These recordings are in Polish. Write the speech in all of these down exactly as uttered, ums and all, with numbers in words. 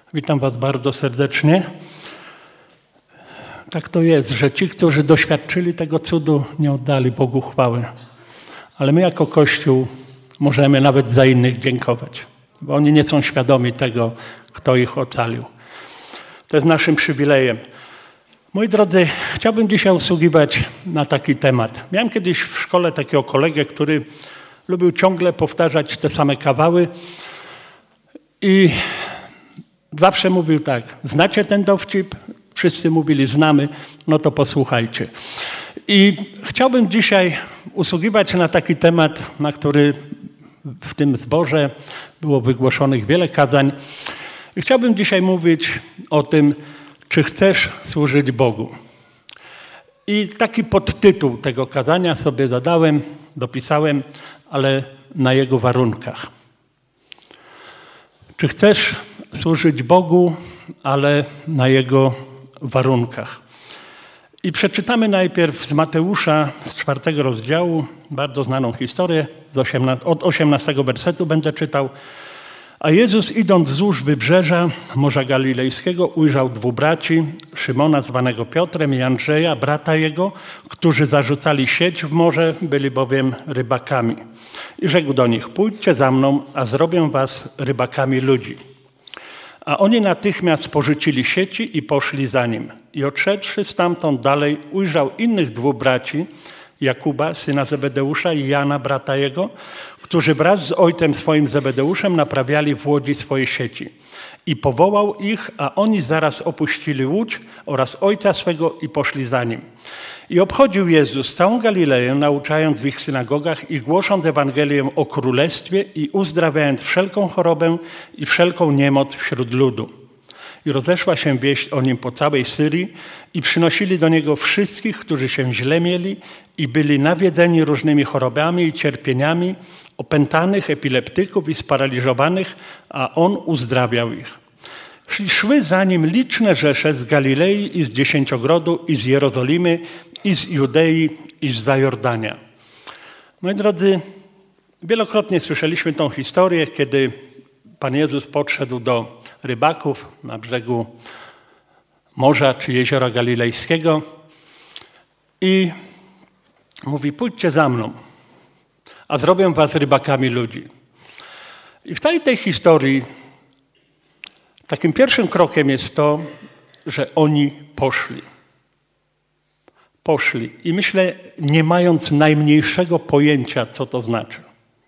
Witam Was bardzo serdecznie. Tak to jest, że ci, którzy doświadczyli tego cudu, nie oddali Bogu chwały. Ale my jako Kościół możemy nawet za innych dziękować, bo oni nie są świadomi tego, kto ich ocalił. To jest naszym przywilejem. Moi drodzy, chciałbym dzisiaj usługiwać na taki temat. Miałem kiedyś w szkole takiego kolegę, który lubił ciągle powtarzać te same kawały i zawsze mówił tak: znacie ten dowcip? Wszyscy mówili: znamy, no to posłuchajcie. I chciałbym dzisiaj usługiwać na taki temat, na który w tym zborze było wygłoszonych wiele kazań. I chciałbym dzisiaj mówić o tym, czy chcesz służyć Bogu. I taki podtytuł tego kazania sobie zadałem, dopisałem, ale na jego warunkach. Czy chcesz służyć Bogu, ale na Jego warunkach. I przeczytamy najpierw z Mateusza, z czwartego rozdziału, bardzo znaną historię, z osiemnastego, od osiemnastego wersetu będę czytał. A Jezus, idąc wzdłuż wybrzeża Morza Galilejskiego, ujrzał dwóch braci, Szymona zwanego Piotrem i Andrzeja, brata jego, którzy zarzucali sieć w morze, byli bowiem rybakami. I rzekł do nich: pójdźcie za mną, a zrobię was rybakami ludzi. A oni natychmiast porzucili sieci i poszli za nim. I odszedłszy stamtąd dalej, ujrzał innych dwóch braci, Jakuba, syna Zebedeusza, i Jana, brata jego, którzy wraz z ojcem swoim Zebedeuszem naprawiali w łodzi swoje sieci. I powołał ich, a oni zaraz opuścili łódź oraz ojca swego i poszli za nim. I obchodził Jezus całą Galileję, nauczając w ich synagogach i głosząc Ewangelię o Królestwie i uzdrawiając wszelką chorobę i wszelką niemoc wśród ludu. I rozeszła się wieść o nim po całej Syrii i przynosili do niego wszystkich, którzy się źle mieli i byli nawiedzeni różnymi chorobami i cierpieniami, opętanych, epileptyków i sparaliżowanych, a on uzdrawiał ich. Szły za nim liczne rzesze z Galilei i z Dziesięciogrodu, i z Jerozolimy, i z Judei, i z Zajordania. Moi drodzy, wielokrotnie słyszeliśmy tą historię, kiedy Pan Jezus podszedł do rybaków na brzegu morza czy jeziora galilejskiego i mówi: pójdźcie za mną, a zrobię was rybakami ludzi. I w całej tej historii takim pierwszym krokiem jest to, że oni poszli. Poszli. I myślę, nie mając najmniejszego pojęcia, co to znaczy.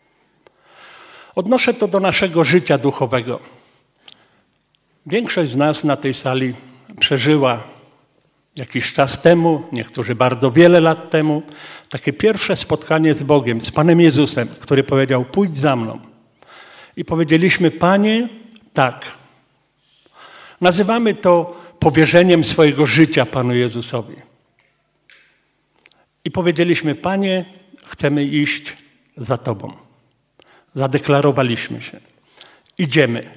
Odnoszę to do naszego życia duchowego. Większość z nas na tej sali przeżyła jakiś czas temu, niektórzy bardzo wiele lat temu, takie pierwsze spotkanie z Bogiem, z Panem Jezusem, który powiedział: pójdź za mną. I powiedzieliśmy: Panie, tak. Nazywamy to powierzeniem swojego życia Panu Jezusowi. I powiedzieliśmy: Panie, chcemy iść za Tobą. Zadeklarowaliśmy się. Idziemy.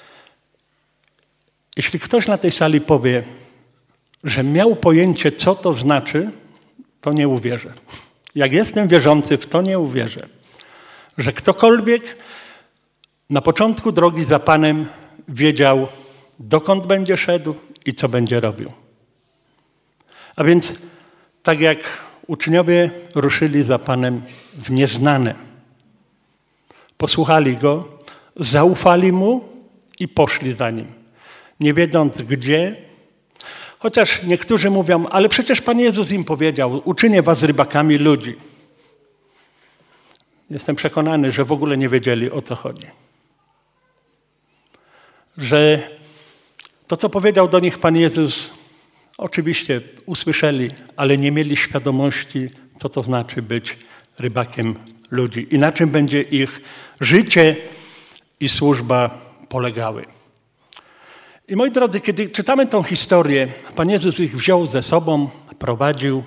Jeśli ktoś na tej sali powie, że miał pojęcie, co to znaczy, to nie uwierzę. Jak jestem wierzący, w to nie uwierzę. Że ktokolwiek na początku drogi za Panem wiedział, dokąd będzie szedł i co będzie robił. A więc tak jak uczniowie ruszyli za Panem w nieznane. Posłuchali Go, zaufali Mu i poszli za Nim. Nie wiedząc gdzie, chociaż niektórzy mówią: ale przecież Pan Jezus im powiedział: uczynię was rybakami ludzi. Jestem przekonany, że w ogóle nie wiedzieli, o co chodzi. Że to, co powiedział do nich Pan Jezus, oczywiście usłyszeli, ale nie mieli świadomości, co to znaczy być rybakiem ludzi i na czym będzie ich życie i służba polegały. I moi drodzy, kiedy czytamy tą historię, Pan Jezus ich wziął ze sobą, prowadził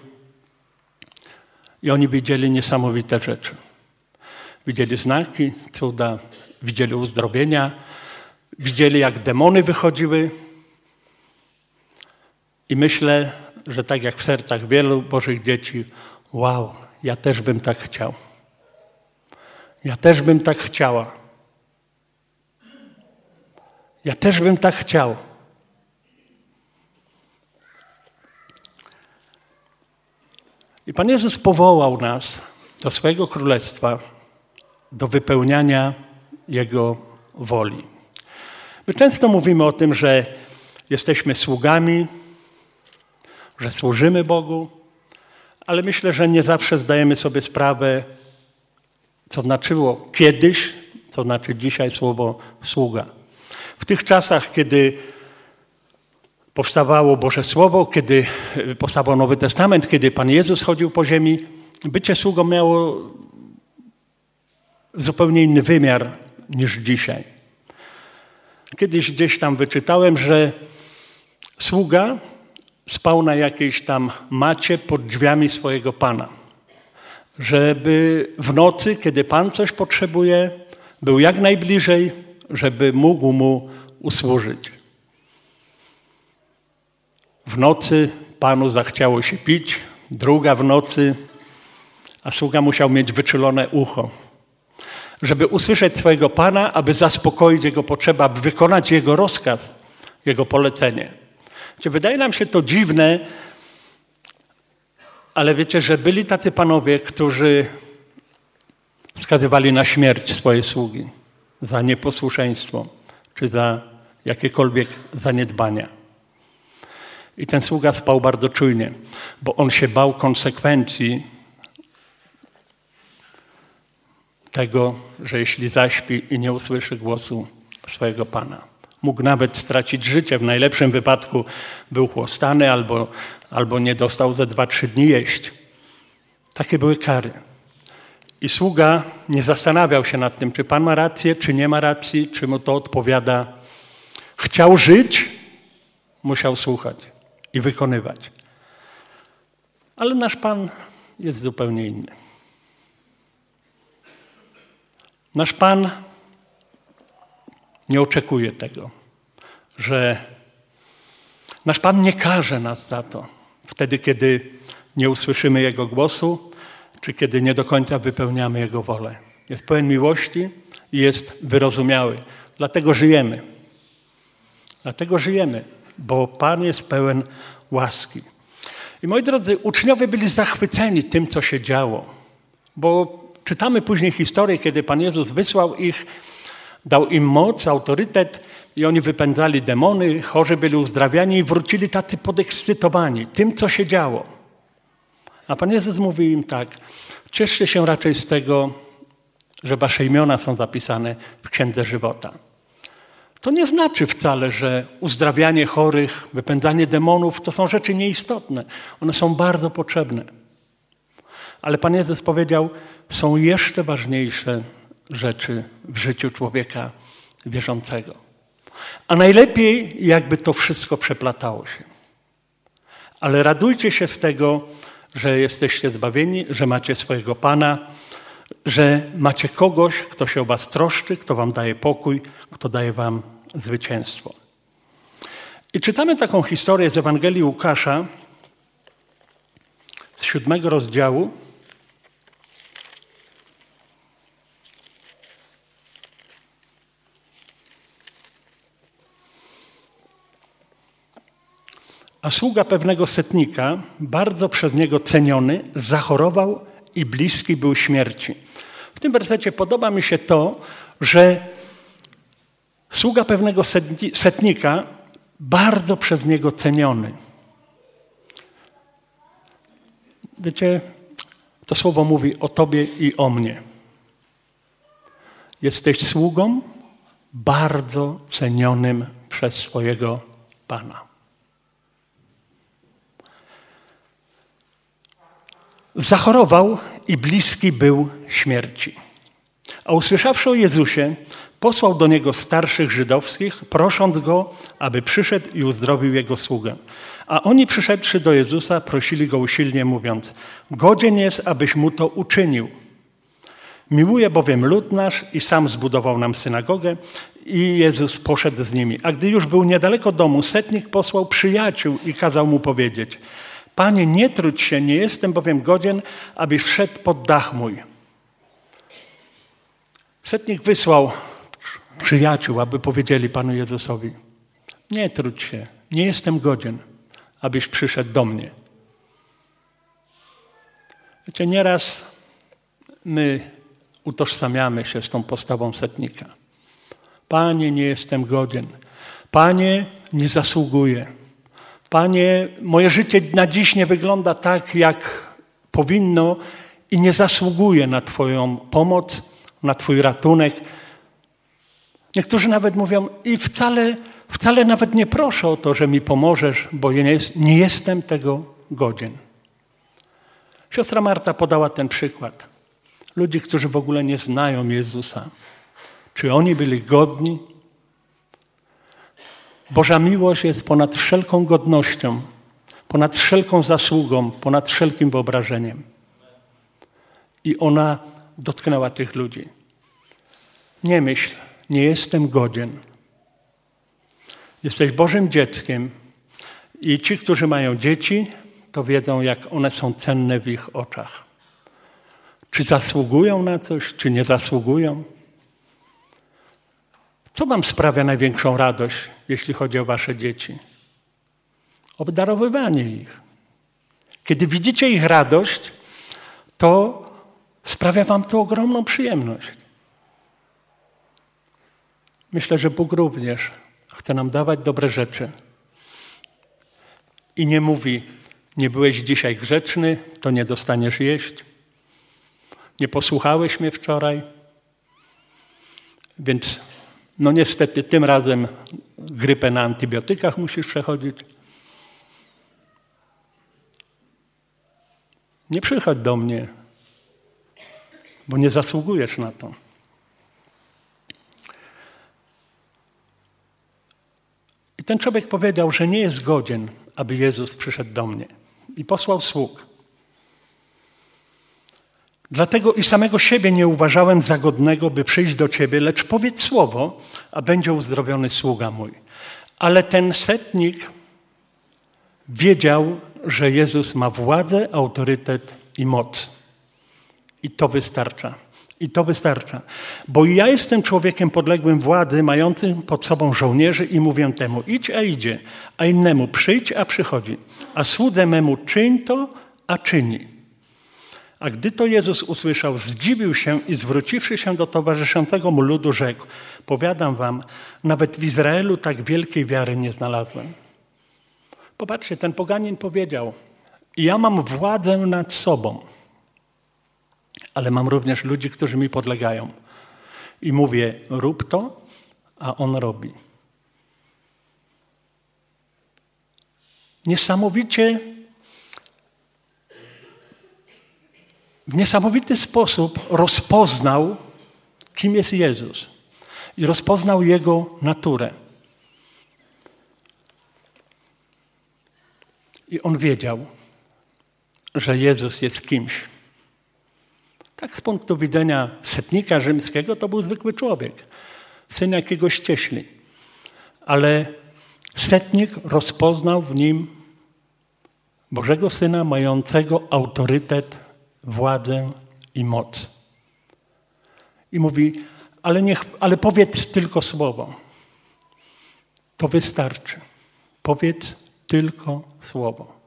i oni widzieli niesamowite rzeczy. Widzieli znaki, cuda, widzieli uzdrowienia, widzieli, jak demony wychodziły. I myślę, że tak jak w sercach wielu Bożych dzieci, wow, ja też bym tak chciał. Ja też bym tak chciała. Ja też bym tak chciał. I Pan Jezus powołał nas do swojego królestwa, do wypełniania Jego woli. My często mówimy o tym, że jesteśmy sługami, że służymy Bogu, ale myślę, że nie zawsze zdajemy sobie sprawę, co znaczyło kiedyś, co znaczy dzisiaj słowo sługa. W tych czasach, kiedy powstawało Boże Słowo, kiedy powstawał Nowy Testament, kiedy Pan Jezus chodził po ziemi, bycie sługą miało zupełnie inny wymiar niż dzisiaj. Kiedyś gdzieś tam wyczytałem, że sługa spał na jakiejś tam macie pod drzwiami swojego Pana. Żeby w nocy, kiedy Pan coś potrzebuje, był jak najbliżej, żeby mógł mu usłużyć. W nocy Panu zachciało się pić, druga w nocy, a sługa musiał mieć wyczulone ucho, żeby usłyszeć swojego Pana, aby zaspokoić Jego potrzebę, aby wykonać Jego rozkaz, Jego polecenie. Wydaje nam się to dziwne, ale wiecie, że byli tacy panowie, którzy skazywali na śmierć swoje sługi za nieposłuszeństwo czy za jakiekolwiek zaniedbania. I ten sługa spał bardzo czujnie, bo on się bał konsekwencji tego, że jeśli zaśpi i nie usłyszy głosu swojego Pana. Mógł nawet stracić życie. W najlepszym wypadku był chłostany albo, albo nie dostał ze dwa, trzy dni jeść. Takie były kary. I sługa nie zastanawiał się nad tym, czy Pan ma rację, czy nie ma racji, czy mu to odpowiada. Chciał żyć, musiał słuchać i wykonywać. Ale nasz Pan jest zupełnie inny. Nasz Pan nie oczekuje tego, że nasz Pan nie karze nas za to, wtedy, kiedy nie usłyszymy Jego głosu, czy kiedy nie do końca wypełniamy Jego wolę. Jest pełen miłości i jest wyrozumiały. Dlatego żyjemy. Dlatego żyjemy, bo Pan jest pełen łaski. I moi drodzy, uczniowie byli zachwyceni tym, co się działo, bo czytamy później historię, kiedy Pan Jezus wysłał ich, dał im moc, autorytet i oni wypędzali demony, chorzy byli uzdrawiani i wrócili tacy podekscytowani tym, co się działo. A Pan Jezus mówi im tak, cieszcie się raczej z tego, że wasze imiona są zapisane w Księdze Żywota. To nie znaczy wcale, że uzdrawianie chorych, wypędzanie demonów to są rzeczy nieistotne. One są bardzo potrzebne. Ale Pan Jezus powiedział, są jeszcze ważniejsze rzeczy w życiu człowieka wierzącego. A najlepiej, jakby to wszystko przeplatało się. Ale radujcie się z tego, że jesteście zbawieni, że macie swojego Pana, że macie kogoś, kto się o was troszczy, kto wam daje pokój, kto daje wam zwycięstwo. I czytamy taką historię z Ewangelii Łukasza z siódmego rozdziału. A sługa pewnego setnika, bardzo przez niego ceniony, zachorował i bliski był śmierci. W tym wersecie podoba mi się to, że sługa pewnego setnika, bardzo przez niego ceniony. Wiecie, to słowo mówi o tobie i o mnie. Jesteś sługą bardzo cenionym przez swojego Pana. Zachorował i bliski był śmierci. A usłyszawszy o Jezusie, posłał do Niego starszych żydowskich, prosząc Go, aby przyszedł i uzdrowił Jego sługę. A oni przyszedłszy do Jezusa, prosili Go usilnie, mówiąc, godzien jest, abyś Mu to uczynił. Miłuje bowiem lud nasz i sam zbudował nam synagogę i Jezus poszedł z nimi. A gdy już był niedaleko domu, setnik posłał przyjaciół i kazał mu powiedzieć, Panie, nie trudź się, nie jestem bowiem godzien, abyś wszedł pod dach mój. Setnik wysłał przyjaciół, aby powiedzieli Panu Jezusowi: nie trudź się, nie jestem godzien, abyś przyszedł do mnie. Wiecie, nieraz my utożsamiamy się z tą postawą setnika. Panie, nie jestem godzien. Panie, nie zasługuję. Panie, moje życie na dziś nie wygląda tak, jak powinno i nie zasługuje na Twoją pomoc, na Twój ratunek. Niektórzy nawet mówią: i wcale, wcale nawet nie proszę o to, że mi pomożesz, bo nie, jest, nie jestem tego godzien. Siostra Marta podała ten przykład. Ludzi, którzy w ogóle nie znają Jezusa. Czy oni byli godni? Boża miłość jest ponad wszelką godnością, ponad wszelką zasługą, ponad wszelkim wyobrażeniem. I ona dotknęła tych ludzi. Nie myśl, nie jestem godzien. Jesteś Bożym dzieckiem i ci, którzy mają dzieci, to wiedzą, jak one są cenne w ich oczach. Czy zasługują na coś, czy nie zasługują? Co wam sprawia największą radość, jeśli chodzi o wasze dzieci? Obdarowywanie ich. Kiedy widzicie ich radość, to sprawia wam to ogromną przyjemność. Myślę, że Bóg również chce nam dawać dobre rzeczy. I nie mówi: nie byłeś dzisiaj grzeczny, to nie dostaniesz jeść. Nie posłuchałeś mnie wczoraj, więc no niestety tym razem grypę na antybiotykach musisz przechodzić. Nie przychodź do mnie, bo nie zasługujesz na to. I ten człowiek powiedział, że nie jest godzien, aby Jezus przyszedł do mnie. I posłał sług. Dlatego i samego siebie nie uważałem za godnego, by przyjść do ciebie, lecz powiedz słowo, a będzie uzdrowiony sługa mój. Ale ten setnik wiedział, że Jezus ma władzę, autorytet i moc. I to wystarcza. I to wystarcza. Bo ja jestem człowiekiem podległym władzy, mającym pod sobą żołnierzy i mówię temu: idź, a idzie, a innemu przyjdź, a przychodzi. A słudze memu czyń to, a czyni. A gdy to Jezus usłyszał, zdziwił się i zwróciwszy się do towarzyszącego mu ludu, rzekł: powiadam wam, nawet w Izraelu tak wielkiej wiary nie znalazłem. Popatrzcie, ten poganin powiedział: ja mam władzę nad sobą, ale mam również ludzi, którzy mi podlegają. I mówię: rób to, a on robi. Niesamowicie W niesamowity sposób rozpoznał, kim jest Jezus i rozpoznał Jego naturę. I on wiedział, że Jezus jest kimś. Tak z punktu widzenia setnika rzymskiego to był zwykły człowiek, syn jakiegoś cieśli. Ale setnik rozpoznał w nim Bożego Syna mającego autorytet, władzę i moc. I mówi: ale, niech, ale powiedz tylko słowo. To wystarczy. Powiedz tylko słowo.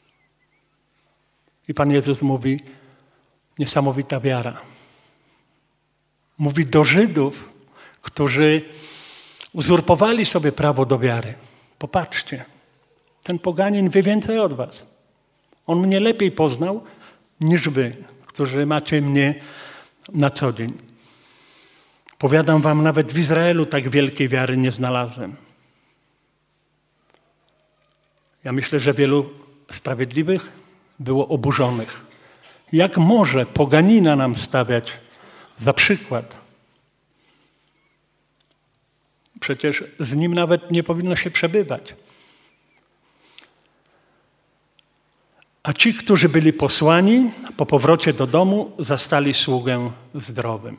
I Pan Jezus mówi: niesamowita wiara. Mówi do Żydów, którzy uzurpowali sobie prawo do wiary: popatrzcie, ten poganin wie więcej od was. On mnie lepiej poznał niż wy, którzy macie mnie na co dzień. Powiadam wam, nawet w Izraelu tak wielkiej wiary nie znalazłem. Ja myślę, że wielu sprawiedliwych było oburzonych. Jak może poganina nam stawiać za przykład? Przecież z nim nawet nie powinno się przebywać. A ci, którzy byli posłani, po powrocie do domu zastali sługę zdrowym.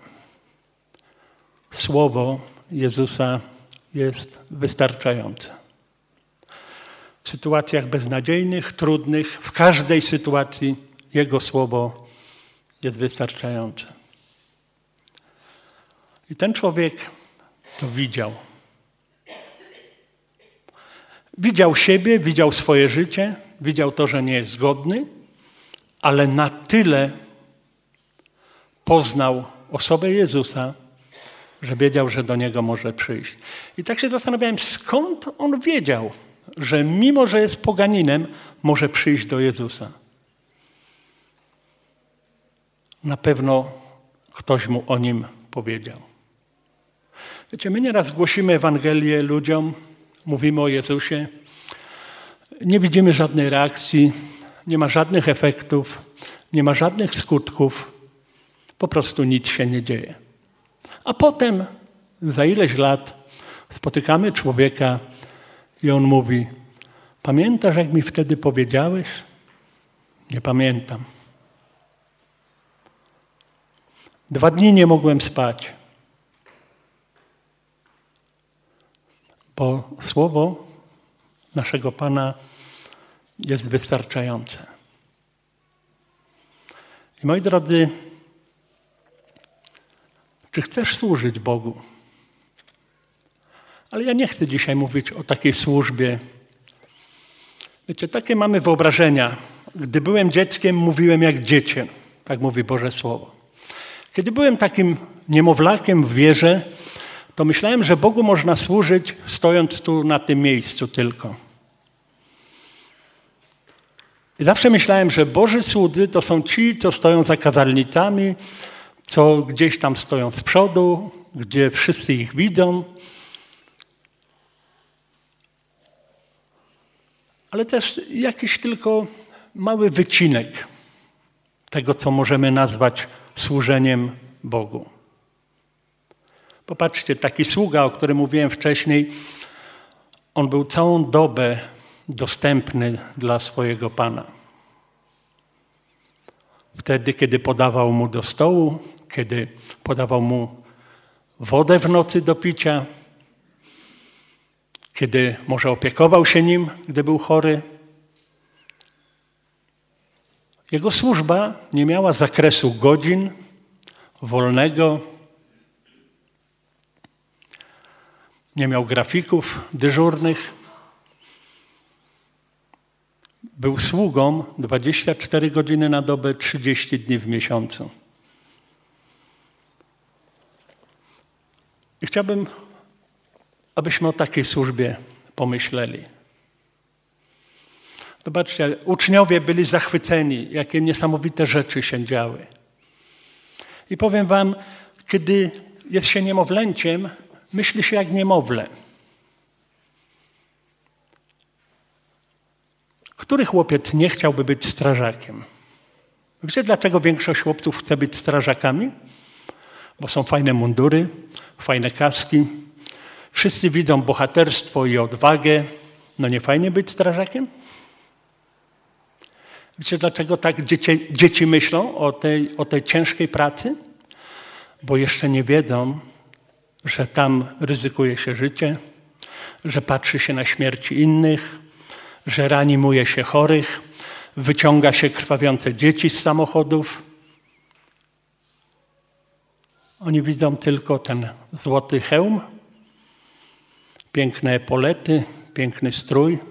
Słowo Jezusa jest wystarczające. W sytuacjach beznadziejnych, trudnych, w każdej sytuacji Jego słowo jest wystarczające. I ten człowiek to widział. Widział siebie, widział swoje życie, widział to, że nie jest godny, ale na tyle poznał osobę Jezusa, że wiedział, że do Niego może przyjść. I tak się zastanawiałem, skąd on wiedział, że mimo, że jest poganinem, może przyjść do Jezusa. Na pewno ktoś mu o nim powiedział. Wiecie, my nieraz głosimy Ewangelię ludziom, mówimy o Jezusie, nie widzimy żadnej reakcji, nie ma żadnych efektów, nie ma żadnych skutków, po prostu nic się nie dzieje. A potem, za ileś lat, spotykamy człowieka i on mówi: pamiętasz, jak mi wtedy powiedziałeś? Nie pamiętam. Dwa dni nie mogłem spać, bo słowo naszego Pana jest wystarczające. I moi drodzy, czy chcesz służyć Bogu? Ale ja nie chcę dzisiaj mówić o takiej służbie. Wiecie, takie mamy wyobrażenia. Gdy byłem dzieckiem, mówiłem jak dziecię. Tak mówi Boże Słowo. Kiedy byłem takim niemowlakiem w wierze, to myślałem, że Bogu można służyć stojąc tu na tym miejscu tylko. I zawsze myślałem, że Boży słudzy to są ci, co stoją za kazalnicami, co gdzieś tam stoją z przodu, gdzie wszyscy ich widzą. Ale też jakiś tylko mały wycinek tego, co możemy nazwać służeniem Bogu. Popatrzcie, taki sługa, o którym mówiłem wcześniej, on był całą dobę dostępny dla swojego Pana. Wtedy, kiedy podawał mu do stołu, kiedy podawał mu wodę w nocy do picia, kiedy może opiekował się nim, gdy był chory. Jego służba nie miała zakresu godzin, wolnego, nie miał grafików dyżurnych. Był sługą dwadzieścia cztery godziny na dobę, trzydzieści dni w miesiącu. I chciałbym, abyśmy o takiej służbie pomyśleli. Zobaczcie, uczniowie byli zachwyceni, jakie niesamowite rzeczy się działy. I powiem wam, kiedy jest się niemowlęciem, myśli się jak niemowlę. Który chłopiec nie chciałby być strażakiem? Wiecie, dlaczego większość chłopców chce być strażakami? Bo są fajne mundury, fajne kaski. Wszyscy widzą bohaterstwo i odwagę. No nie fajnie być strażakiem? Wiecie, dlaczego tak dzieci, dzieci myślą o tej, o tej ciężkiej pracy? Bo jeszcze nie wiedzą, że tam ryzykuje się życie, że patrzy się na śmierć innych, że reanimuje się chorych, wyciąga się krwawiące dzieci z samochodów. Oni widzą tylko ten złoty hełm, piękne epolety, piękny strój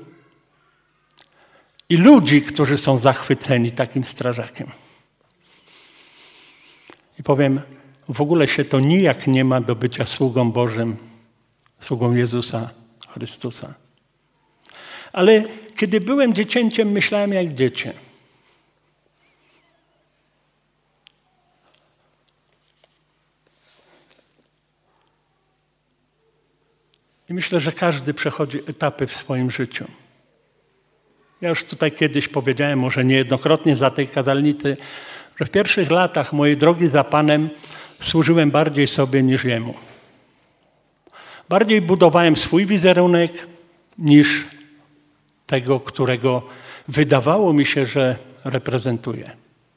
i ludzi, którzy są zachwyceni takim strażakiem. I powiem, w ogóle się to nijak nie ma do bycia sługą Bożym, sługą Jezusa Chrystusa. Ale kiedy byłem dziecięciem, myślałem jak dziecię. I myślę, że każdy przechodzi etapy w swoim życiu. Ja już tutaj kiedyś powiedziałem, może niejednokrotnie za tej kazalnicy, że w pierwszych latach mojej drogi za Panem służyłem bardziej sobie niż Jemu. Bardziej budowałem swój wizerunek niż tego, którego wydawało mi się, że reprezentuję.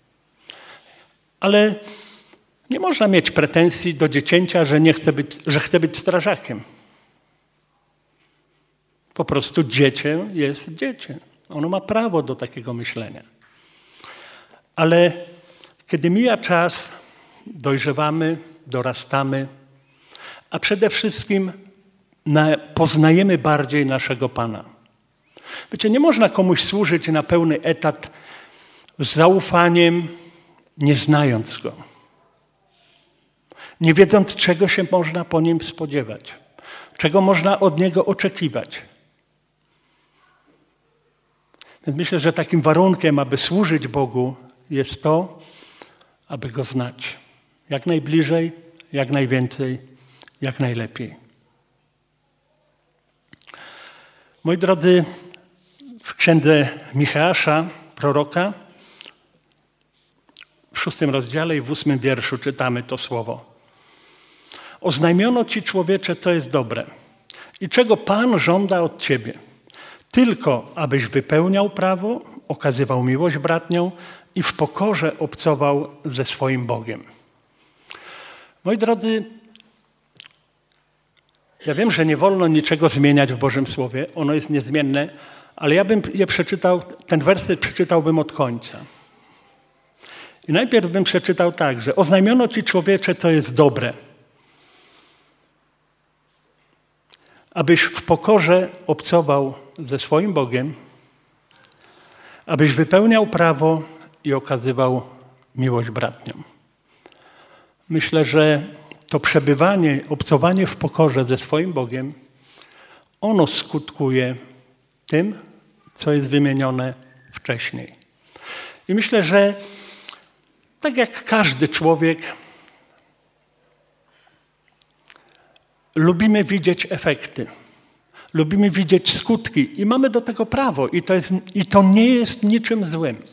Ale nie można mieć pretensji do dziecięcia, że nie chce być, że chce być strażakiem. Po prostu dziecię jest dziecię. Ono ma prawo do takiego myślenia. Ale kiedy mija czas, dojrzewamy, dorastamy, a przede wszystkim na, poznajemy bardziej naszego Pana. Wiecie, nie można komuś służyć na pełny etat z zaufaniem, nie znając Go. Nie wiedząc, czego się można po Nim spodziewać. Czego można od Niego oczekiwać. Więc myślę, że takim warunkiem, aby służyć Bogu, jest to, aby Go znać. Jak najbliżej, jak najwięcej, jak najlepiej. Moi drodzy, w księdze Micheasza, proroka, w szóstym rozdziale i w ósmym wierszu czytamy to słowo. Oznajmiono ci, człowiecze, co jest dobre i czego Pan żąda od ciebie. Tylko, abyś wypełniał prawo, okazywał miłość bratnią i w pokorze obcował ze swoim Bogiem. Moi drodzy, ja wiem, że nie wolno niczego zmieniać w Bożym Słowie, ono jest niezmienne, ale ja bym je przeczytał, ten werset przeczytałbym od końca. I najpierw bym przeczytał tak, że oznajmiono ci, człowiecze, co jest dobre, abyś w pokorze obcował ze swoim Bogiem, abyś wypełniał prawo i okazywał miłość bratnią. Myślę, że to przebywanie, obcowanie w pokorze ze swoim Bogiem, ono skutkuje tym, co jest wymienione wcześniej. I myślę, że tak jak każdy człowiek, lubimy widzieć efekty, lubimy widzieć skutki i mamy do tego prawo i to, jest, i to nie jest niczym złym.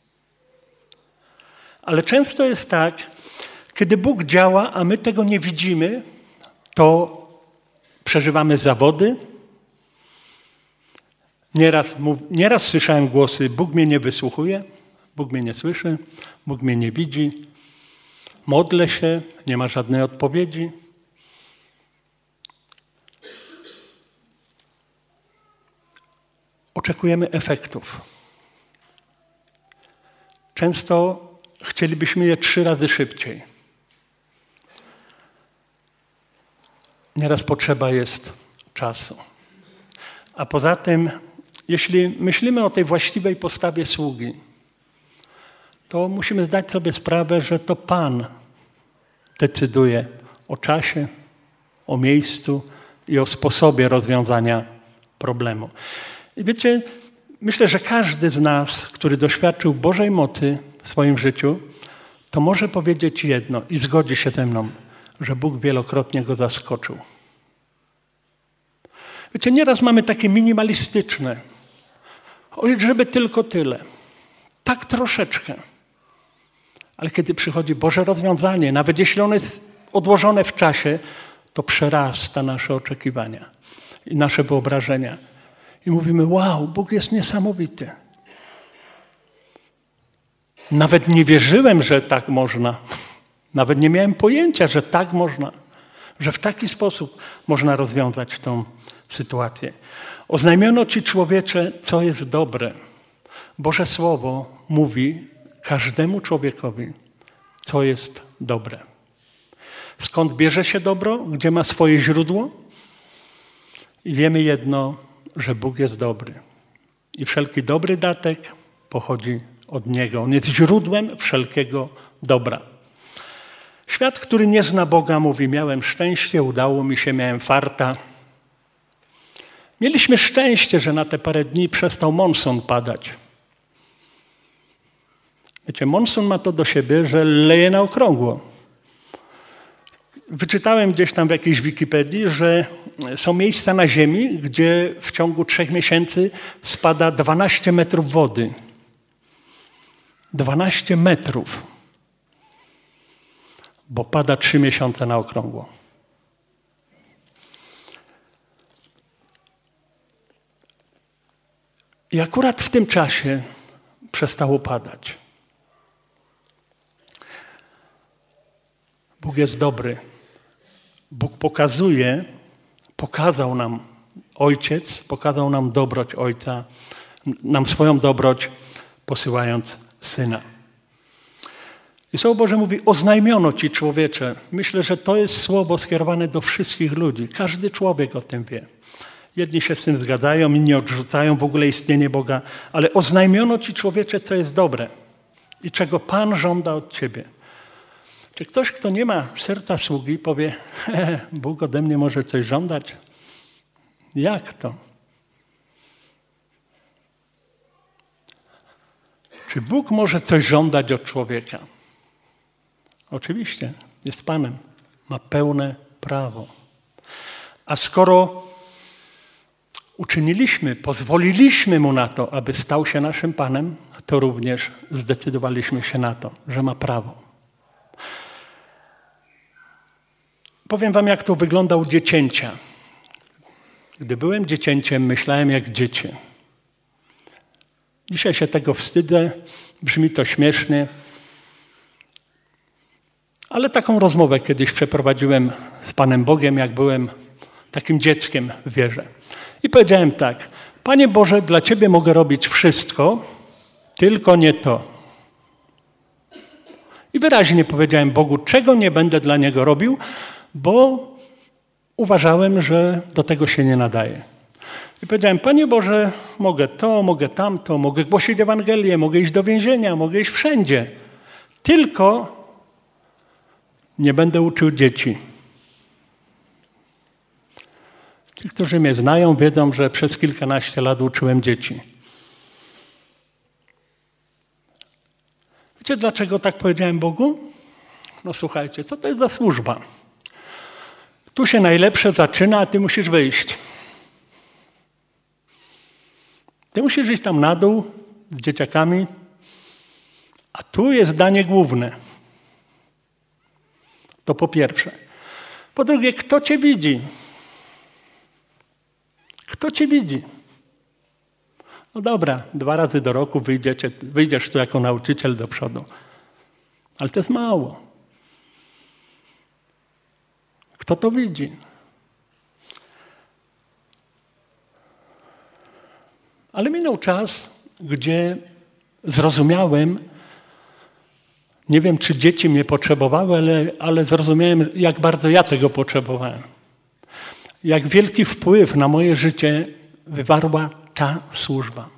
Ale często jest tak, kiedy Bóg działa, a my tego nie widzimy, to przeżywamy zawody. Nieraz, nieraz słyszałem głosy, Bóg mnie nie wysłuchuje, Bóg mnie nie słyszy, Bóg mnie nie widzi. Modlę się, nie ma żadnej odpowiedzi. Oczekujemy efektów. Często chcielibyśmy je trzy razy szybciej. Nieraz potrzeba jest czasu. A poza tym, jeśli myślimy o tej właściwej postawie sługi, to musimy zdać sobie sprawę, że to Pan decyduje o czasie, o miejscu i o sposobie rozwiązania problemu. I wiecie, myślę, że każdy z nas, który doświadczył Bożej mocy w swoim życiu, to może powiedzieć jedno i zgodzi się ze mną, że Bóg wielokrotnie go zaskoczył. Wiecie, nieraz mamy takie minimalistyczne, oj, żeby tylko tyle, tak troszeczkę. Ale kiedy przychodzi Boże rozwiązanie, nawet jeśli ono jest odłożone w czasie, to przerasta nasze oczekiwania i nasze wyobrażenia. I mówimy, wow, Bóg jest niesamowity. Nawet nie wierzyłem, że tak można. Nawet nie miałem pojęcia, że tak można. Że w taki sposób można rozwiązać tą sytuację. Oznajmiono ci, człowiecze, co jest dobre. Boże Słowo mówi każdemu człowiekowi, co jest dobre. Skąd bierze się dobro? Gdzie ma swoje źródło? I wiemy jedno, że Bóg jest dobry. I wszelki dobry datek pochodzi od Niego. On jest źródłem wszelkiego dobra. Świat, który nie zna Boga, mówi, miałem szczęście, udało mi się, miałem farta. Mieliśmy szczęście, że na te parę dni przestał monsun padać. Wiecie, monsun ma to do siebie, że leje na okrągło. Wyczytałem gdzieś tam w jakiejś Wikipedii, że są miejsca na Ziemi, gdzie w ciągu trzech miesięcy spada dwanaście metrów wody. dwanaście metrów. Bo pada trzy miesiące na okrągło. I akurat w tym czasie przestało padać. Bóg jest dobry. Bóg pokazuje, pokazał nam Ojciec, pokazał nam dobroć Ojca, nam swoją dobroć, posyłając Syna. I Słowo Boże mówi, oznajmiono ci, człowiecze. Myślę, że to jest słowo skierowane do wszystkich ludzi. Każdy człowiek o tym wie. Jedni się z tym zgadzają, inni odrzucają w ogóle istnienie Boga, ale oznajmiono ci, człowiecze, co jest dobre i czego Pan żąda od ciebie. Czy ktoś, kto nie ma serca sługi, powie, he, Bóg ode mnie może coś żądać? Jak to? Czy Bóg może coś żądać od człowieka? Oczywiście, jest Panem, ma pełne prawo. A skoro uczyniliśmy, pozwoliliśmy Mu na to, aby stał się naszym Panem, to również zdecydowaliśmy się na to, że ma prawo. Powiem wam, jak to wygląda u dziecięcia. Gdy byłem dziecięciem, myślałem jak dziecię. Dzisiaj się tego wstydzę, brzmi to śmiesznie, ale taką rozmowę kiedyś przeprowadziłem z Panem Bogiem, jak byłem takim dzieckiem w wierze. I powiedziałem tak, Panie Boże, dla Ciebie mogę robić wszystko, tylko nie to. I wyraźnie powiedziałem Bogu, czego nie będę dla Niego robił, bo uważałem, że do tego się nie nadaje. I powiedziałem, Panie Boże, mogę to, mogę tamto, mogę głosić Ewangelię, mogę iść do więzienia, mogę iść wszędzie. Tylko nie będę uczył dzieci. Ci, którzy mnie znają, wiedzą, że przez kilkanaście lat uczyłem dzieci. Wiecie, dlaczego tak powiedziałem Bogu? No słuchajcie, co to jest za służba? Tu się najlepsze zaczyna, a ty musisz wyjść. Ty musisz iść tam na dół z dzieciakami, a tu jest danie główne. To po pierwsze. Po drugie, kto cię widzi? Kto cię widzi? No dobra, dwa razy do roku wyjdziecie, wyjdziesz tu jako nauczyciel do przodu. Ale to jest mało. Kto to widzi? Ale minął czas, gdzie zrozumiałem, nie wiem, czy dzieci mnie potrzebowały, ale, ale zrozumiałem, jak bardzo ja tego potrzebowałem. Jak wielki wpływ na moje życie wywarła ta służba.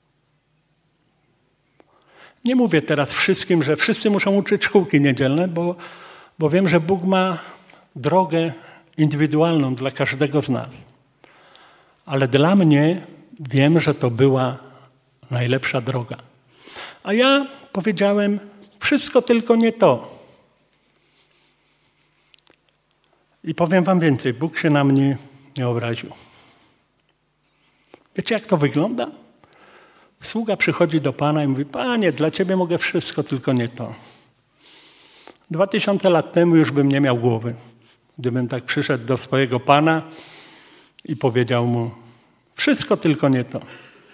Nie mówię teraz wszystkim, że wszyscy muszą uczyć szkółki niedzielne, bo, bo wiem, że Bóg ma drogę indywidualną dla każdego z nas. Ale dla mnie wiem, że to była najlepsza droga. A ja powiedziałem, wszystko tylko nie to. I powiem wam więcej, Bóg się na mnie nie obraził. Wiecie, jak to wygląda? Sługa przychodzi do Pana i mówi, Panie, dla Ciebie mogę wszystko, tylko nie to. Dwa tysiące lat temu już bym nie miał głowy, gdybym tak przyszedł do swojego Pana i powiedział Mu, wszystko, tylko nie to.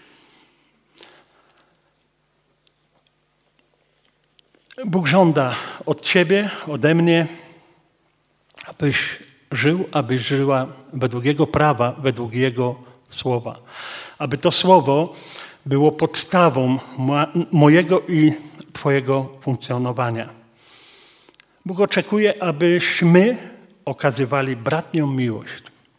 Bóg żąda od Ciebie, ode mnie, abyś żył, abyś żyła według Jego prawa, według Jego słowa. Aby to słowo było podstawą mojego i Twojego funkcjonowania. Bóg oczekuje, abyśmy okazywali bratnią miłość.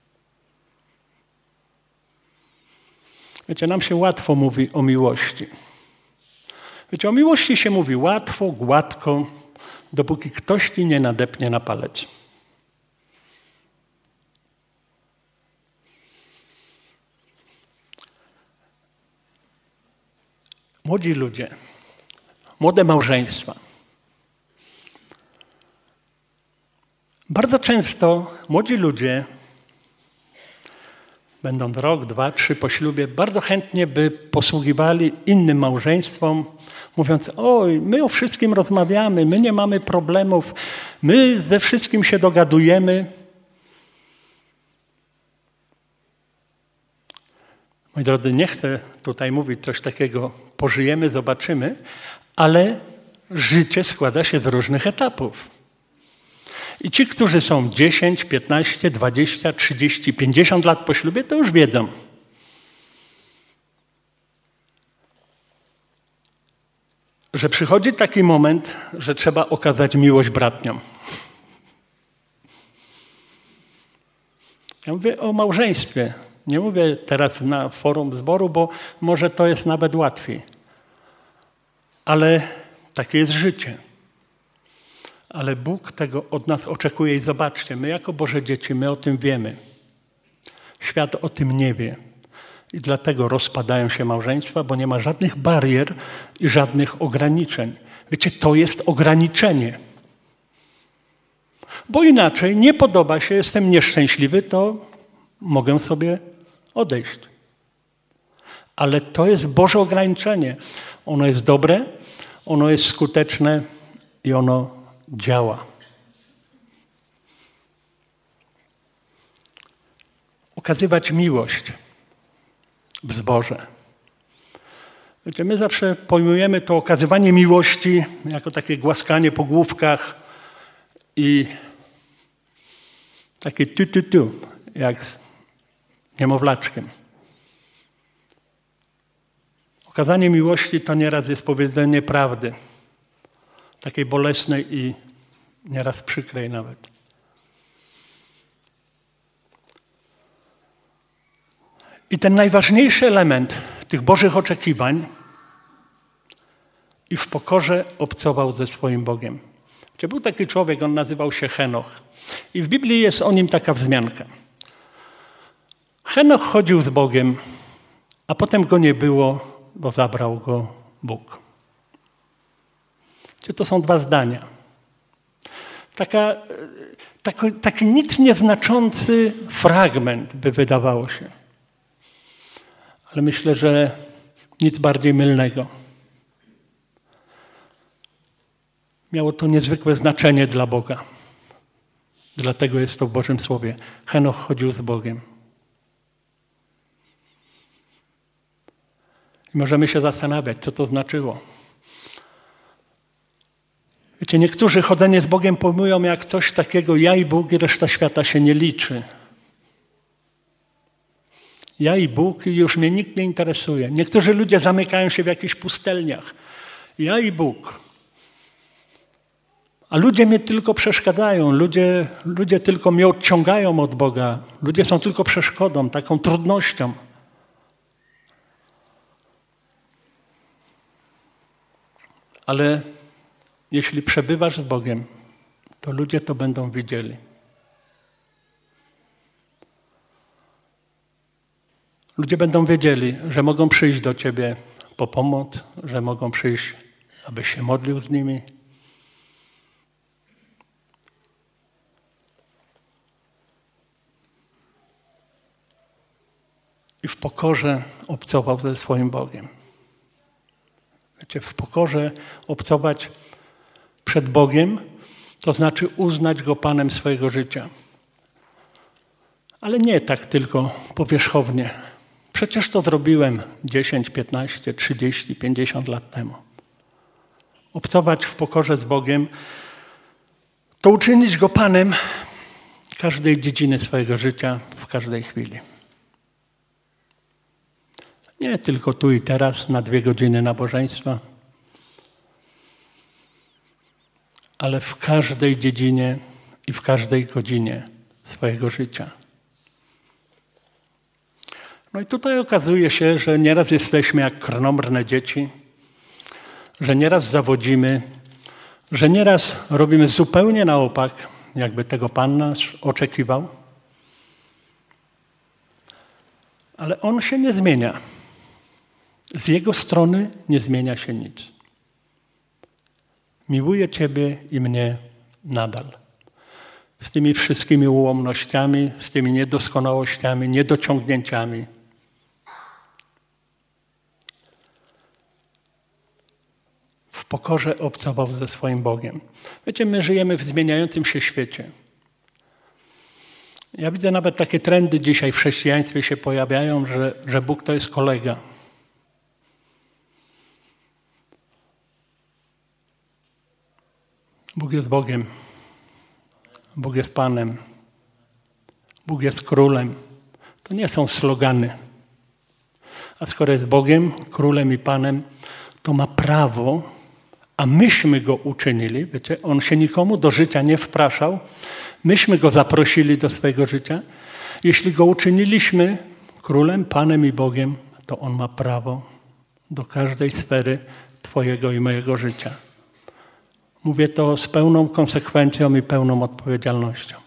Wiecie, nam się łatwo mówi o miłości. Wiecie, o miłości się mówi łatwo, gładko, dopóki ktoś ci nie nadepnie na palec. Młodzi ludzie, młode małżeństwa. Bardzo często młodzi ludzie, będąc rok, dwa, trzy po ślubie, bardzo chętnie by posługiwali innym małżeństwom, mówiąc, oj, my o wszystkim rozmawiamy, my nie mamy problemów, my ze wszystkim się dogadujemy. Moi drodzy, nie chcę tutaj mówić coś takiego, pożyjemy, zobaczymy, ale życie składa się z różnych etapów. I ci, którzy są dziesięć, piętnaście, dwadzieścia, trzydzieści, pięćdziesiąt lat po ślubie, to już wiedzą. że przychodzi taki moment, że trzeba okazać miłość bratniom. Ja mówię o małżeństwie. Nie mówię teraz na forum zboru, bo może to jest nawet łatwiej. Ale takie jest życie. Ale Bóg tego od nas oczekuje i zobaczcie, my jako Boże dzieci, my o tym wiemy. Świat o tym nie wie. I dlatego rozpadają się małżeństwa, bo nie ma żadnych barier i żadnych ograniczeń. Wiecie, to jest ograniczenie. Bo inaczej nie podoba się, jestem nieszczęśliwy, to mogę sobie odejść. Ale to jest Boże ograniczenie. Ono jest dobre, ono jest skuteczne i ono działa. Okazywać miłość w zborze. Wiecie, my zawsze pojmujemy to okazywanie miłości jako takie głaskanie po główkach i takie tu, tu, tu, jak z niemowlaczkiem. Okazanie miłości to nieraz jest powiedzenie prawdy, takiej bolesnej i nieraz przykrej nawet. I ten najważniejszy element tych Bożych oczekiwań i w pokorze obcował ze swoim Bogiem. Gdzie był taki człowiek, on nazywał się Henoch. I w Biblii jest o nim taka wzmianka. Henoch chodził z Bogiem, a potem go nie było, bo zabrał go Bóg. Gdzie to są dwa zdania. Taka, taki, taki nic nieznaczący fragment, by wydawało się. Ale myślę, że nic bardziej mylnego. Miało to niezwykłe znaczenie dla Boga. Dlatego jest to w Bożym Słowie. Henoch chodził z Bogiem. I możemy się zastanawiać, co to znaczyło. Wiecie, niektórzy chodzenie z Bogiem pojmują jak coś takiego, ja i Bóg i reszta świata się nie liczy. Ja i Bóg i już mnie nikt nie interesuje. Niektórzy ludzie zamykają się w jakichś pustelniach. Ja i Bóg. A ludzie mnie tylko przeszkadzają. Ludzie, ludzie tylko mnie odciągają od Boga. Ludzie są tylko przeszkodą, taką trudnością. Ale jeśli przebywasz z Bogiem, to ludzie to będą widzieli. Ludzie będą wiedzieli, że mogą przyjść do Ciebie po pomoc, że mogą przyjść, abyś się modlił z nimi. I w pokorze obcował ze swoim Bogiem. Wiecie, w pokorze obcować przed Bogiem, to znaczy uznać Go Panem swojego życia. Ale nie tak tylko powierzchownie. Przecież to zrobiłem dziesięć, piętnaście, trzydzieści, pięćdziesiąt lat temu. Obcować w pokorze z Bogiem, to uczynić Go Panem każdej dziedziny swojego życia, w każdej chwili. Nie tylko tu i teraz, na dwie godziny nabożeństwa, ale w każdej dziedzinie i w każdej godzinie swojego życia. No i tutaj okazuje się, że nieraz jesteśmy jak krnąbrne dzieci, że nieraz zawodzimy, że nieraz robimy zupełnie na opak, jakby tego Pan nas oczekiwał. Ale On się nie zmienia. Z Jego strony nie zmienia się nic. Miłuje Ciebie i mnie nadal. Z tymi wszystkimi ułomnościami, z tymi niedoskonałościami, niedociągnięciami. W pokorze obcował ze swoim Bogiem. Wiecie, my żyjemy w zmieniającym się świecie. Ja widzę nawet takie trendy dzisiaj w chrześcijaństwie się pojawiają, że, że Bóg to jest kolega. Bóg jest Bogiem. Bóg jest Panem. Bóg jest Królem. To nie są slogany. A skoro jest Bogiem, Królem i Panem, to ma prawo a myśmy go uczynili, wiecie, on się nikomu do życia nie wpraszał, myśmy go zaprosili do swojego życia. Jeśli go uczyniliśmy królem, Panem i Bogiem, to on ma prawo do każdej sfery twojego i mojego życia. Mówię to z pełną konsekwencją i pełną odpowiedzialnością.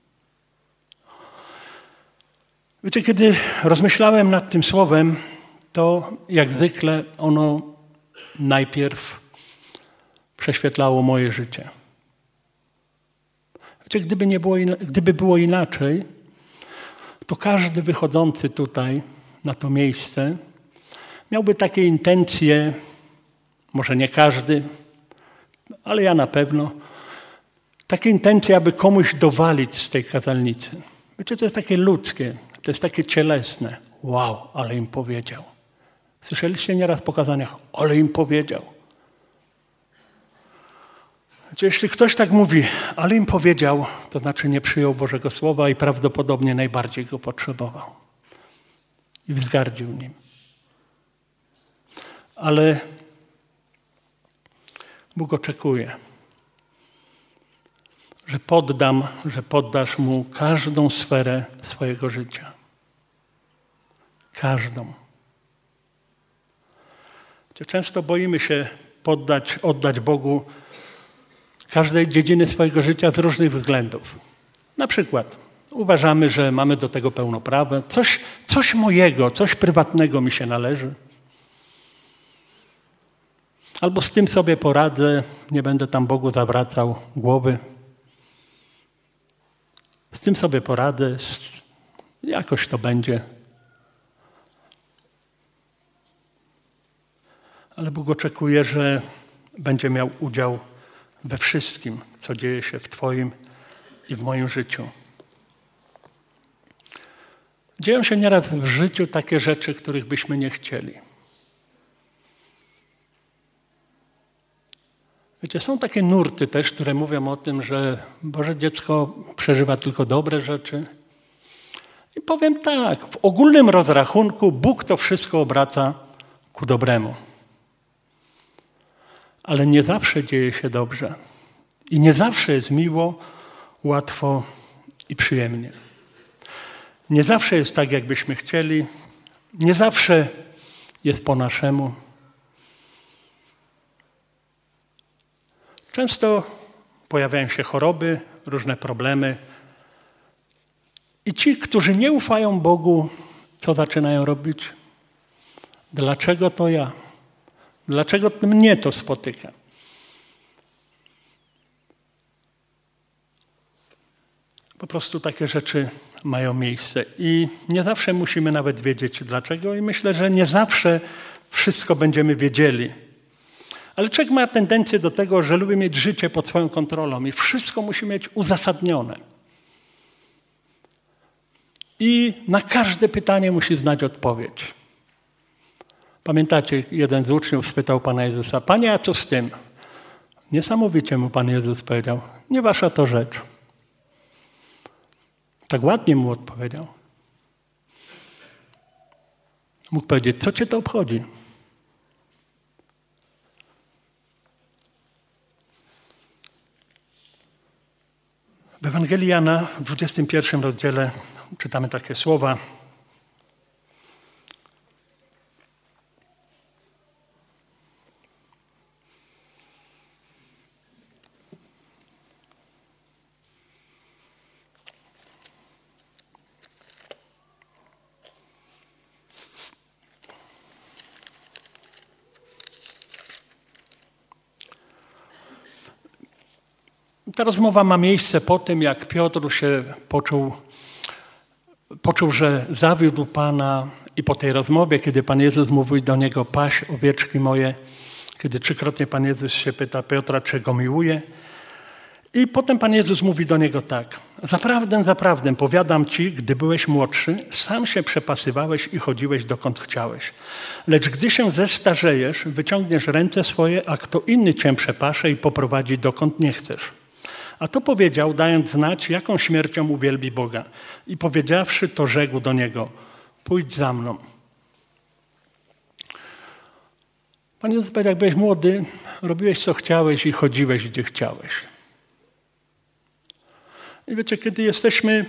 Wiecie, kiedy rozmyślałem nad tym słowem, to jak zwykle ono najpierw prześwietlało moje życie. Wiecie, gdyby, nie było, gdyby było inaczej, to każdy wychodzący tutaj na to miejsce miałby takie intencje, może nie każdy, ale ja na pewno, takie intencje, aby komuś dowalić z tej kazalnicy. Wiecie, to jest takie ludzkie, to jest takie cielesne. Wow, ale im powiedział. Słyszeliście nieraz po kazaniach, ale im powiedział. Wiecie, jeśli ktoś tak mówi, ale im powiedział, to znaczy nie przyjął Bożego Słowa i prawdopodobnie najbardziej go potrzebował. I wzgardził nim. Ale Bóg oczekuje, że poddam, że poddasz Mu każdą sferę swojego życia. Każdą. Często boimy się poddać, oddać Bogu każdej dziedziny swojego życia z różnych względów. Na przykład uważamy, że mamy do tego pełno prawa, coś, coś mojego, coś prywatnego mi się należy. Albo z tym sobie poradzę, nie będę tam Bogu zawracał głowy. Z tym sobie poradzę, jakoś to będzie. Ale Bóg oczekuje, że będzie miał udział we wszystkim, co dzieje się w Twoim i w moim życiu. Dzieją się nieraz w życiu takie rzeczy, których byśmy nie chcieli. Wiecie, są takie nurty też, które mówią o tym, że Boże dziecko przeżywa tylko dobre rzeczy. I powiem tak, w ogólnym rozrachunku Bóg to wszystko obraca ku dobremu. Ale nie zawsze dzieje się dobrze. I nie zawsze jest miło, łatwo i przyjemnie. Nie zawsze jest tak, jakbyśmy chcieli. Nie zawsze jest po naszemu. Często pojawiają się choroby, różne problemy. I ci, którzy nie ufają Bogu, co zaczynają robić? Dlaczego to ja? Dlaczego mnie to spotyka? Po prostu takie rzeczy mają miejsce. I nie zawsze musimy nawet wiedzieć dlaczego. I myślę, że nie zawsze wszystko będziemy wiedzieli. Ale człowiek ma tendencję do tego, że lubi mieć życie pod swoją kontrolą i wszystko musi mieć uzasadnione. I na każde pytanie musi znać odpowiedź. Pamiętacie, jeden z uczniów spytał Pana Jezusa, Panie, a co z tym? Niesamowicie mu Pan Jezus powiedział, nie wasza to rzecz. Tak ładnie mu odpowiedział. Mógł powiedzieć, co cię to obchodzi? W Ewangelii Jana w dwudziestym pierwszym rozdziale czytamy takie słowa. Ta rozmowa ma miejsce po tym, jak Piotr się poczuł, poczuł, że zawiódł Pana i po tej rozmowie, kiedy Pan Jezus mówi do niego, paś owieczki moje, kiedy trzykrotnie Pan Jezus się pyta Piotra, czy go miłuje. I potem Pan Jezus mówi do niego tak, zaprawdę, zaprawdę, powiadam ci, gdy byłeś młodszy, sam się przepasywałeś i chodziłeś dokąd chciałeś. Lecz gdy się zestarzejesz, wyciągniesz ręce swoje, a kto inny cię przepasze i poprowadzi dokąd nie chcesz. A to powiedział, dając znać, jaką śmiercią uwielbi Boga. I powiedziawszy to, rzekł do niego, pójdź za mną. Pan Jezus powiedział, jak byłeś młody, robiłeś co chciałeś i chodziłeś gdzie chciałeś. I wiecie, kiedy jesteśmy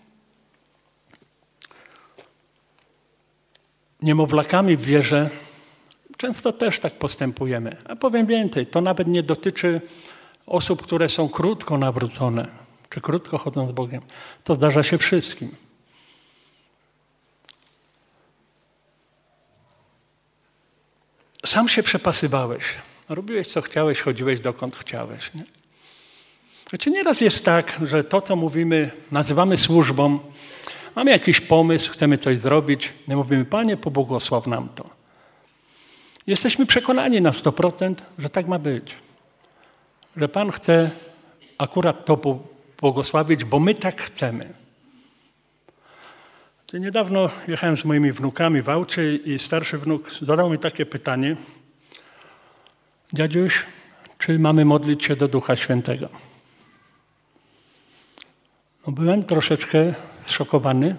niemowlakami w wierze, często też tak postępujemy. A powiem więcej, to nawet nie dotyczy osób, które są krótko nawrócone, czy krótko chodzą z Bogiem. To zdarza się wszystkim. Sam się przepasywałeś. Robiłeś co chciałeś, chodziłeś dokąd chciałeś. Nie? Znaczy, nieraz jest tak, że to, co mówimy, nazywamy służbą, mamy jakiś pomysł, chcemy coś zrobić, my mówimy, Panie, pobłogosław nam to. Jesteśmy przekonani na sto procent, że tak ma być. Że Pan chce akurat to błogosławić, bo my tak chcemy. Niedawno jechałem z moimi wnukami w aucie i starszy wnuk zadał mi takie pytanie. Dziadziuś, czy mamy modlić się do Ducha Świętego? No, byłem troszeczkę zszokowany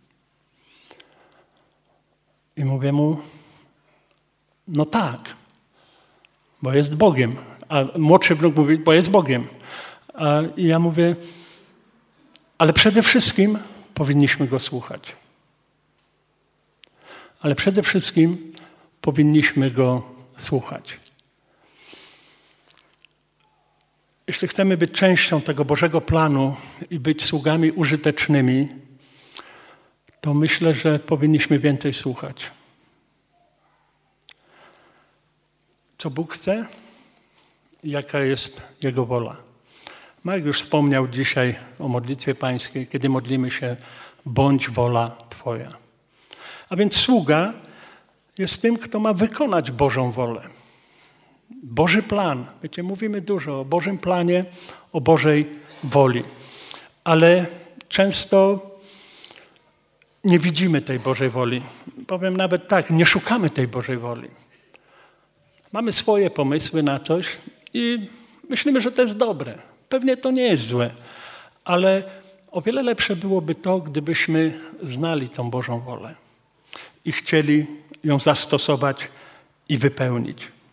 i mówię mu, no tak, bo jest Bogiem. A młodszy wnuk mówi, bo jest Bogiem. A ja mówię, ale przede wszystkim powinniśmy Go słuchać. Ale przede wszystkim powinniśmy Go słuchać. Jeśli chcemy być częścią tego Bożego planu i być sługami użytecznymi, to myślę, że powinniśmy więcej słuchać. Co Bóg chce i jaka jest Jego wola. Marek już wspomniał dzisiaj o modlitwie pańskiej, kiedy modlimy się, bądź wola Twoja. A więc sługa jest tym, kto ma wykonać Bożą wolę. Boży plan. Wiecie, mówimy dużo o Bożym planie, o Bożej woli. Ale często nie widzimy tej Bożej woli. Powiem nawet tak, nie szukamy tej Bożej woli. Mamy swoje pomysły na coś i myślimy, że to jest dobre. Pewnie to nie jest złe, ale o wiele lepsze byłoby to, gdybyśmy znali tą Bożą wolę i chcieli ją zastosować i wypełnić.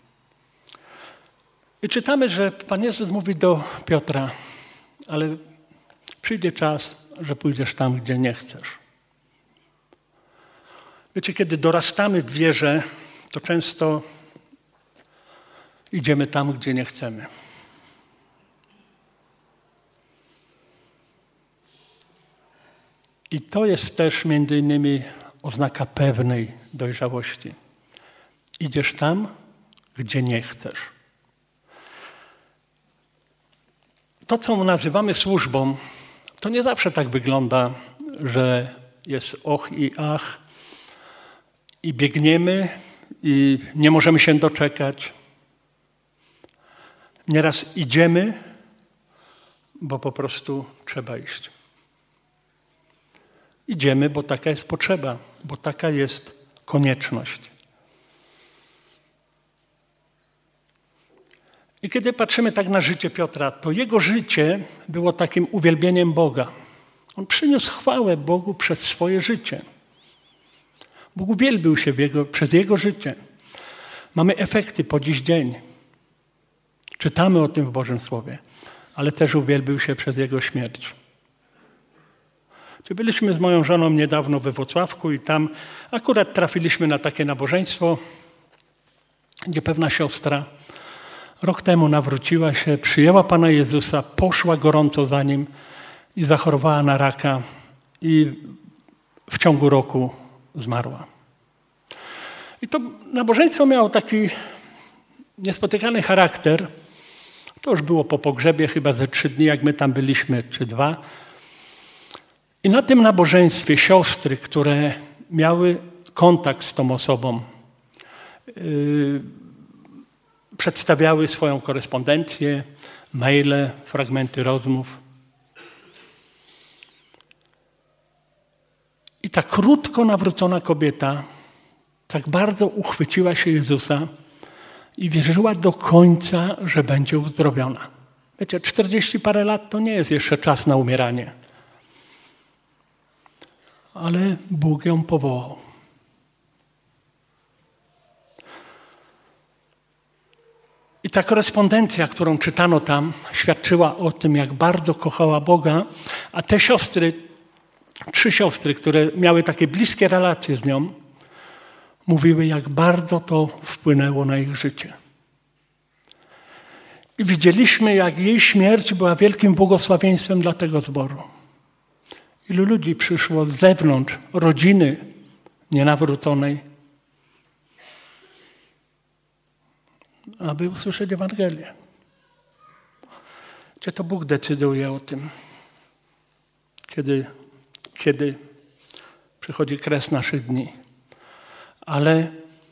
I czytamy, że Pan Jezus mówi do Piotra, ale przyjdzie czas, że pójdziesz tam, gdzie nie chcesz. Wiecie, kiedy dorastamy w wierze, to często idziemy tam, gdzie nie chcemy. I to jest też między innymi oznaka pewnej dojrzałości. Idziesz tam, gdzie nie chcesz. To, co nazywamy służbą, to nie zawsze tak wygląda, że jest och i ach i biegniemy i nie możemy się doczekać. Nieraz idziemy, bo po prostu trzeba iść. Idziemy, bo taka jest potrzeba, bo taka jest konieczność. I kiedy patrzymy tak na życie Piotra, to jego życie było takim uwielbieniem Boga. On przyniósł chwałę Bogu przez swoje życie. Bóg uwielbił się jego, przez jego życie. Mamy efekty po dziś dzień. Czytamy o tym w Bożym Słowie, ale też uwielbił się przez jego śmierć. Byliśmy z moją żoną niedawno we Włocławku i tam akurat trafiliśmy na takie nabożeństwo, gdzie pewna siostra rok temu nawróciła się, przyjęła Pana Jezusa, poszła gorąco za Nim i zachorowała na raka i w ciągu roku zmarła. I to nabożeństwo miało taki niespotykany charakter. To już było po pogrzebie, chyba ze trzy dni, jak my tam byliśmy, czy dwa. I na tym nabożeństwie siostry, które miały kontakt z tą osobą, yy, przedstawiały swoją korespondencję, maile, fragmenty rozmów. I ta krótko nawrócona kobieta tak bardzo uchwyciła się Jezusa i wierzyła do końca, że będzie uzdrowiona. Wiecie, czterdzieści parę lat to nie jest jeszcze czas na umieranie. Ale Bóg ją powołał. ta korespondencja, którą czytano tam, świadczyła o tym, jak bardzo kochała Boga, a te siostry, trzy siostry, które miały takie bliskie relacje z nią, mówiły, jak bardzo to wpłynęło na ich życie. I widzieliśmy, jak jej śmierć była wielkim błogosławieństwem dla tego zboru. Ilu ludzi przyszło z zewnątrz, rodziny nienawróconej, aby usłyszeć Ewangelię. Gdzie to Bóg decyduje o tym, kiedy, kiedy przychodzi kres naszych dni. Ale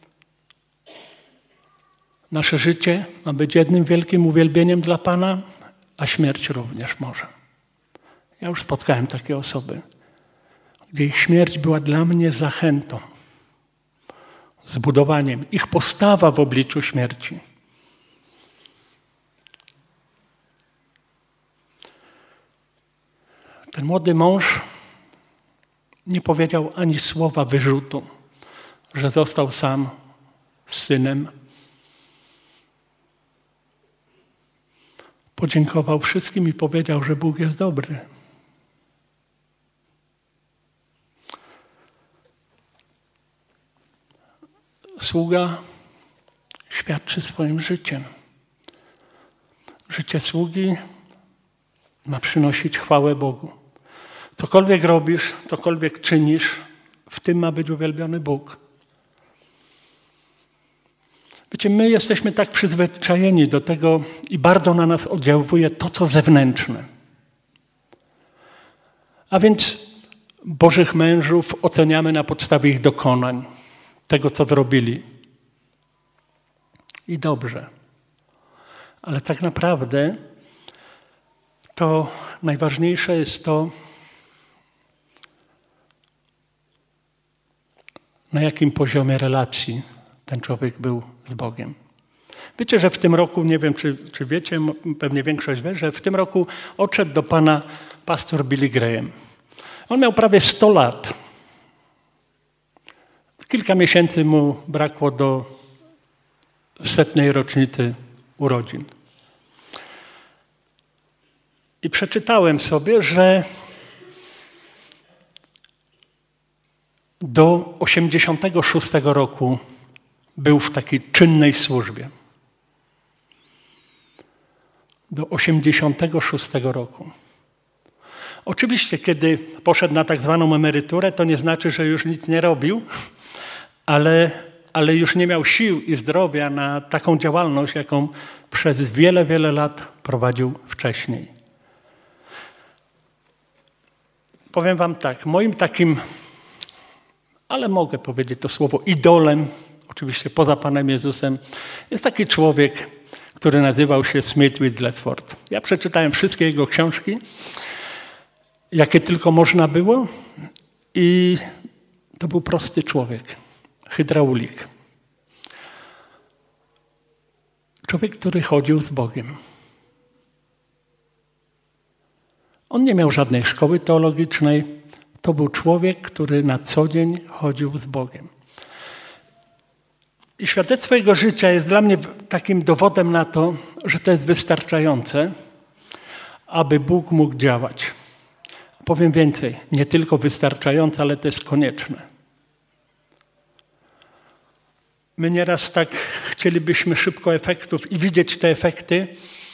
nasze życie ma być jednym wielkim uwielbieniem dla Pana, a śmierć również może. Ja już spotkałem takie osoby, gdzie ich śmierć była dla mnie zachętą, zbudowaniem, ich postawa w obliczu śmierci. Ten młody mąż nie powiedział ani słowa wyrzutu, że został sam z synem. Podziękował wszystkim i powiedział, że Bóg jest dobry. Sługa świadczy swoim życiem. Życie sługi ma przynosić chwałę Bogu. Cokolwiek robisz, cokolwiek czynisz, w tym ma być uwielbiony Bóg. Wiecie, my jesteśmy tak przyzwyczajeni do tego i bardzo na nas oddziałuje to, co zewnętrzne. A więc Bożych mężów oceniamy na podstawie ich dokonań, tego, co zrobili. I dobrze. Ale tak naprawdę to najważniejsze jest to, na jakim poziomie relacji ten człowiek był z Bogiem. Wiecie, że w tym roku, nie wiem, czy, czy wiecie, pewnie większość wie, że w tym roku odszedł do Pana pastor Billy Graham. On miał prawie sto lat. Kilka miesięcy mu brakło do setnej rocznicy urodzin. I przeczytałem sobie, że do osiemdziesiątego szóstego roku był w takiej czynnej służbie. Do osiemdziesiątego szóstego roku. Oczywiście, kiedy poszedł na tak zwaną emeryturę, to nie znaczy, że już nic nie robił, ale, ale już nie miał sił i zdrowia na taką działalność, jaką przez wiele, wiele lat prowadził wcześniej. Powiem wam tak, moim takim, ale mogę powiedzieć to słowo, idolem, oczywiście poza Panem Jezusem, jest taki człowiek, który nazywał się Smith Wigglesworth. Ja przeczytałem wszystkie jego książki, jakie tylko można było, i to był prosty człowiek, hydraulik. Człowiek, który chodził z Bogiem. On nie miał żadnej szkoły teologicznej. To był człowiek, który na co dzień chodził z Bogiem. I świadectwo jego życia jest dla mnie takim dowodem na to, że to jest wystarczające, aby Bóg mógł działać. Powiem więcej, nie tylko wystarczające, ale to jest konieczne. My nieraz tak chcielibyśmy szybko efektów i widzieć te efekty,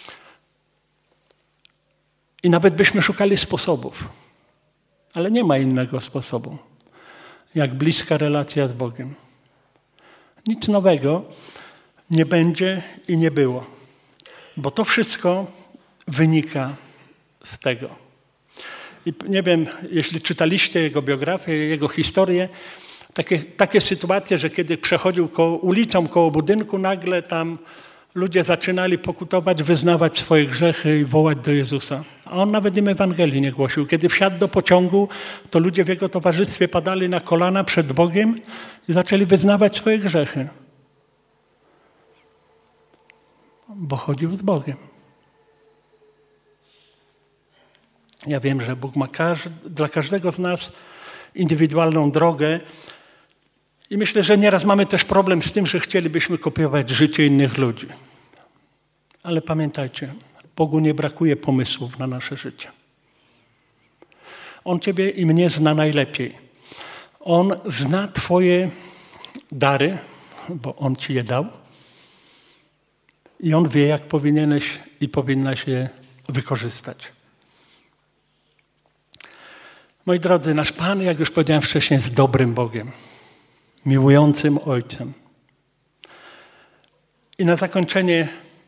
i nawet byśmy szukali sposobów. Ale nie ma innego sposobu, jak bliska relacja z Bogiem. Nic nowego nie będzie i nie było, bo to wszystko wynika z tego. I nie wiem, jeśli czytaliście jego biografię, jego historię, takie, takie sytuacje, że kiedy przechodził koło, ulicą koło budynku, nagle tam ludzie zaczynali pokutować, wyznawać swoje grzechy i wołać do Jezusa. A on nawet im Ewangelii nie głosił. Kiedy wsiadł do pociągu, to ludzie w jego towarzystwie padali na kolana przed Bogiem i zaczęli wyznawać swoje grzechy. Bo chodził z Bogiem. Ja wiem, że Bóg ma każdy, dla każdego z nas indywidualną drogę i myślę, że nieraz mamy też problem z tym, że chcielibyśmy kopiować życie innych ludzi. Ale pamiętajcie, Bogu nie brakuje pomysłów na nasze życie. On ciebie i mnie zna najlepiej. On zna twoje dary, bo On ci je dał. I On wie, jak powinieneś i powinnaś je wykorzystać. Moi drodzy, nasz Pan, jak już powiedziałem wcześniej, jest dobrym Bogiem, miłującym Ojcem. I na zakończenie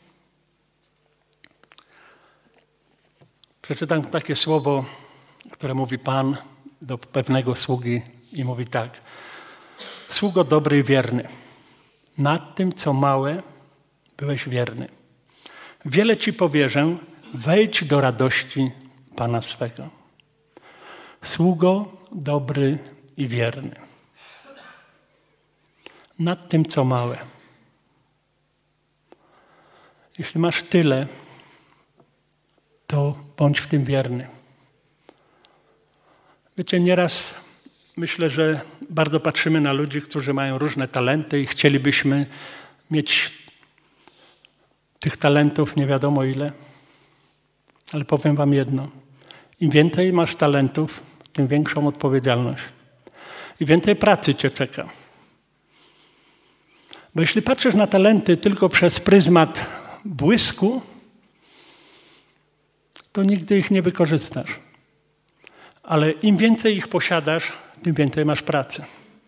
przeczytam takie słowo, które mówi Pan do pewnego sługi i mówi tak. Sługo dobry i wierny, nad tym, co małe, byłeś wierny. Wiele ci powierzę, wejdź do radości Pana swego. Sługo dobry i wierny. Nad tym, co małe. Jeśli masz tyle, to bądź w tym wierny. Wiecie, nieraz myślę, że bardzo patrzymy na ludzi, którzy mają różne talenty i chcielibyśmy mieć tych talentów nie wiadomo ile. Ale powiem wam jedno. Im więcej masz talentów, tym większą odpowiedzialność. I więcej pracy cię czeka. Bo jeśli patrzysz na talenty tylko przez pryzmat błysku, to nigdy ich nie wykorzystasz. Ale im więcej ich posiadasz, tym więcej masz pracy.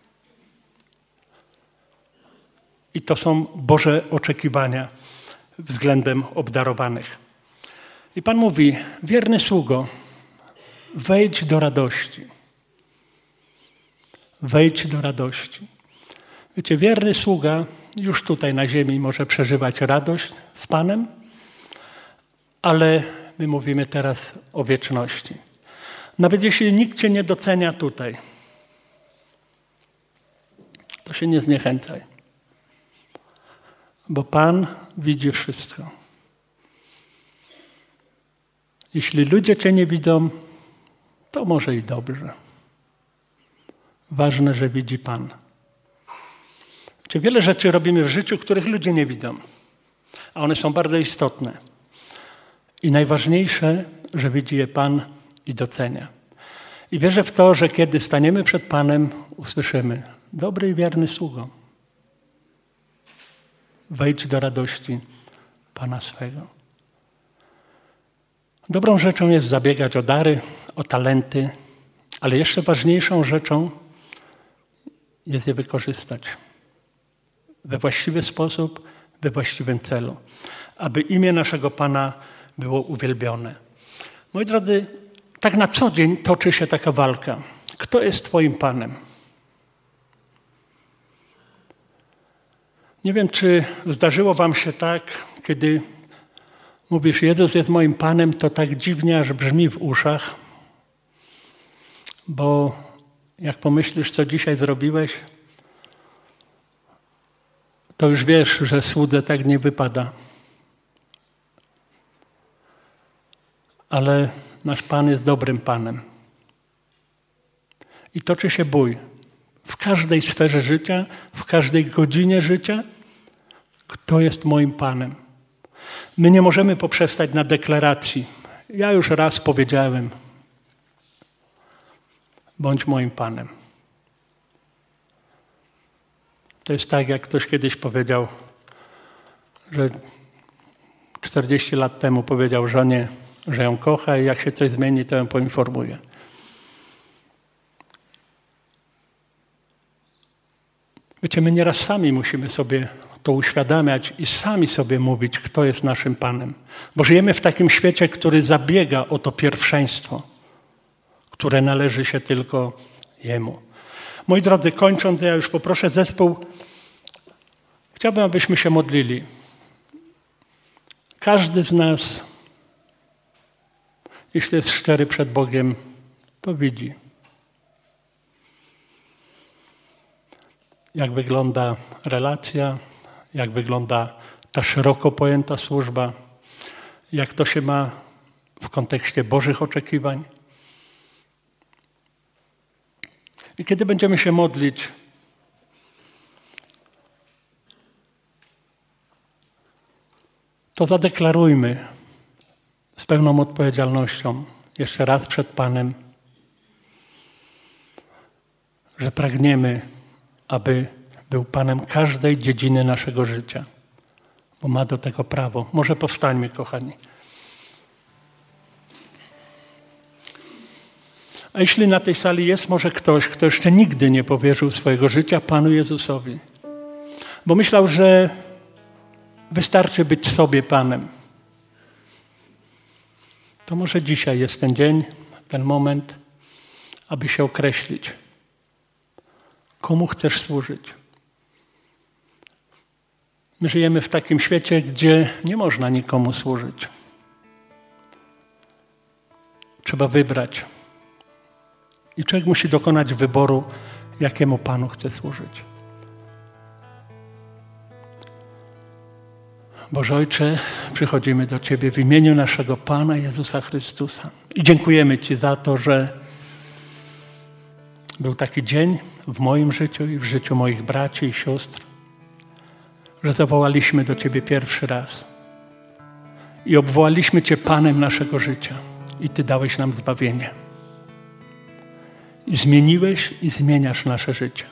I to są Boże oczekiwania względem obdarowanych. I Pan mówi, wierny sługo, wejdź do radości. Wejdź do radości. Wiecie, wierny sługa już tutaj na ziemi może przeżywać radość z Panem, ale my mówimy teraz o wieczności. Nawet jeśli nikt cię nie docenia tutaj, to się nie zniechęcaj. Bo Pan widzi wszystko. Jeśli ludzie cię nie widzą, to może i dobrze. Ważne, że widzi Pan. Wiecie, wiele rzeczy robimy w życiu, których ludzie nie widzą, a one są bardzo istotne. I najważniejsze, że widzi je Pan i docenia. I wierzę w to, że kiedy staniemy przed Panem, usłyszymy, dobry i wierny sługo, wejdź do radości Pana swego. Dobrą rzeczą jest zabiegać o dary, o talenty, ale jeszcze ważniejszą rzeczą jest je wykorzystać we właściwy sposób, we właściwym celu, aby imię naszego Pana było uwielbione. Moi drodzy, tak na co dzień toczy się taka walka. Kto jest twoim Panem? Nie wiem, czy zdarzyło wam się tak, kiedy mówisz, Jezus jest moim Panem, to tak dziwnie aż brzmi w uszach, bo jak pomyślisz, co dzisiaj zrobiłeś, to już wiesz, że słudze tak nie wypada. Ale nasz Pan jest dobrym Panem. I toczy się bój. W każdej sferze życia, w każdej godzinie życia, kto jest moim Panem. My nie możemy poprzestać na deklaracji. Ja już raz powiedziałem, bądź moim Panem. To jest tak, jak ktoś kiedyś powiedział, że czterdzieści lat temu powiedział żonie, że ją kocha i jak się coś zmieni, to ją poinformuje. Wiecie, my nieraz sami musimy sobie to uświadamiać i sami sobie mówić, kto jest naszym Panem. Bo żyjemy w takim świecie, który zabiega o to pierwszeństwo, które należy się tylko Jemu. Moi drodzy, kończąc, ja już poproszę zespół, chciałbym, abyśmy się modlili. Każdy z nas, jeśli jest szczery przed Bogiem, to widzi, jak wygląda relacja, jak wygląda ta szeroko pojęta służba, jak to się ma w kontekście Bożych oczekiwań. I kiedy będziemy się modlić, to zadeklarujmy z pełną odpowiedzialnością jeszcze raz przed Panem, że pragniemy, aby był Panem każdej dziedziny naszego życia, bo ma do tego prawo. Może powstańmy, kochani. A jeśli na tej sali jest może ktoś, kto jeszcze nigdy nie powierzył swojego życia Panu Jezusowi, bo myślał, że wystarczy być sobie Panem, to może dzisiaj jest ten dzień, ten moment, aby się określić. Komu chcesz służyć? My żyjemy w takim świecie, gdzie nie można nikomu służyć. Trzeba wybrać. I człowiek musi dokonać wyboru, jakiemu Panu chce służyć. Boże Ojcze, przychodzimy do Ciebie w imieniu naszego Pana Jezusa Chrystusa. I dziękujemy Ci za to, że był taki dzień w moim życiu i w życiu moich braci i sióstr, że zawołaliśmy do Ciebie pierwszy raz i obwołaliśmy Cię Panem naszego życia i Ty dałeś nam zbawienie. I zmieniłeś i zmieniasz nasze życie.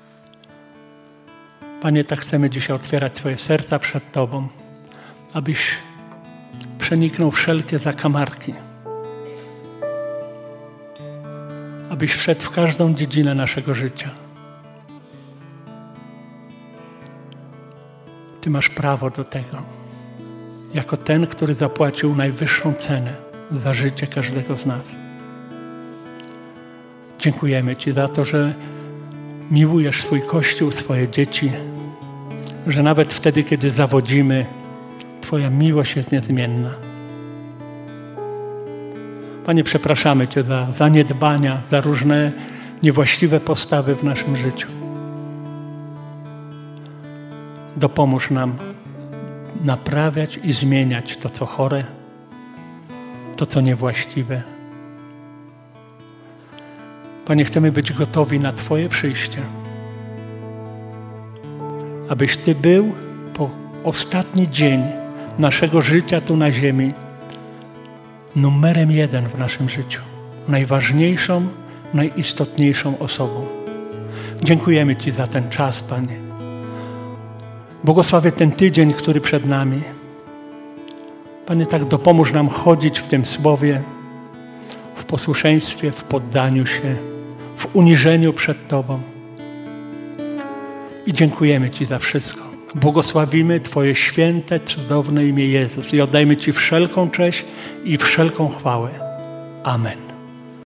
Panie, tak chcemy dzisiaj otwierać swoje serca przed Tobą, abyś przeniknął wszelkie zakamarki, abyś wszedł w każdą dziedzinę naszego życia. Ty masz prawo do tego, jako ten, który zapłacił najwyższą cenę za życie każdego z nas. Dziękujemy Ci za to, że miłujesz swój Kościół, swoje dzieci, że nawet wtedy, kiedy zawodzimy, Twoja miłość jest niezmienna. Panie, przepraszamy Cię za zaniedbania, za różne niewłaściwe postawy w naszym życiu. Dopomóż nam naprawiać i zmieniać to, co chore, to, co niewłaściwe. Panie, chcemy być gotowi na Twoje przyjście. Abyś Ty był po ostatni dzień naszego życia tu na ziemi numerem jeden w naszym życiu. Najważniejszą, najistotniejszą osobą. Dziękujemy Ci za ten czas, Panie. Błogosławię ten tydzień, który przed nami. Panie, tak dopomóż nam chodzić w tym słowie, w posłuszeństwie, w poddaniu się, w uniżeniu przed Tobą. I dziękujemy Ci za wszystko. Błogosławimy Twoje święte, cudowne imię Jezus i oddajmy Ci wszelką cześć i wszelką chwałę. Amen.